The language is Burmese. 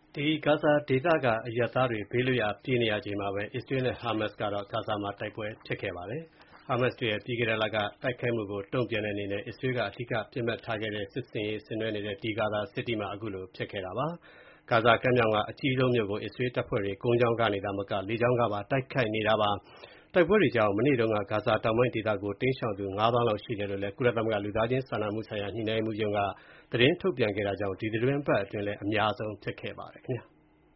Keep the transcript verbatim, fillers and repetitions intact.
ဒီဂါဇာဒေသကအရပ်သားတွေဘေးလွတ်ရာပြေးနေရချိန်မှာပဲ အစ္စရေးနဲ့ဟာမတ်စ်ကတော့ဂါဇာမှာတိုက်ပွဲဖြစ်ခဲ့ပါတယ်။ ဟာမတ်စ်တွေရဲ့ပြီးခဲ့တဲ့လကတိုက်ခိုက်မှုကိုတုံ့ပြန်တဲ့အနေနဲ့ အစ္စရေးကအဓိကပစ်မှတ်ထားခဲ့တဲ့စစ်ဆင်ရေးဆင်နွှဲနေတဲ့ဒီဂါဇာစစ်တီးမှာခုလိုဖြစ်ခဲ့တာပါ။ ဂါဇာကမ်းမြောင်ကအကြီးဆုံးမြို့ကို အစ္စရေးတပ်ဖွဲ့တွေ ကုန်းကြောင်းကနေသာမက လေကြောင်းကပါတိုက်ခိုက်နေတာပါ။ တိုက်ပွဲတွေကြောင့် မနေ့တုန်းက ဂါဇာတောင်ပိုင်းဒေသကို တိမ်းရှောင်သူ ငါးသောင်းလောက်ရှိတယ်လို့လည်း ကုလသမဂ္ဂလူသားချင်းစာနာမှုဆိုင်ရာညှိနှိုင်းရေးမှူးရုံးက သတင်းထုတ်ပြန်ခဲ့တာကြောင့် ဒီသီတင်းပတ်အတွင်း အများဆုံးဖြစ်ခဲ့ပါတယ်ခင်ဗျာ။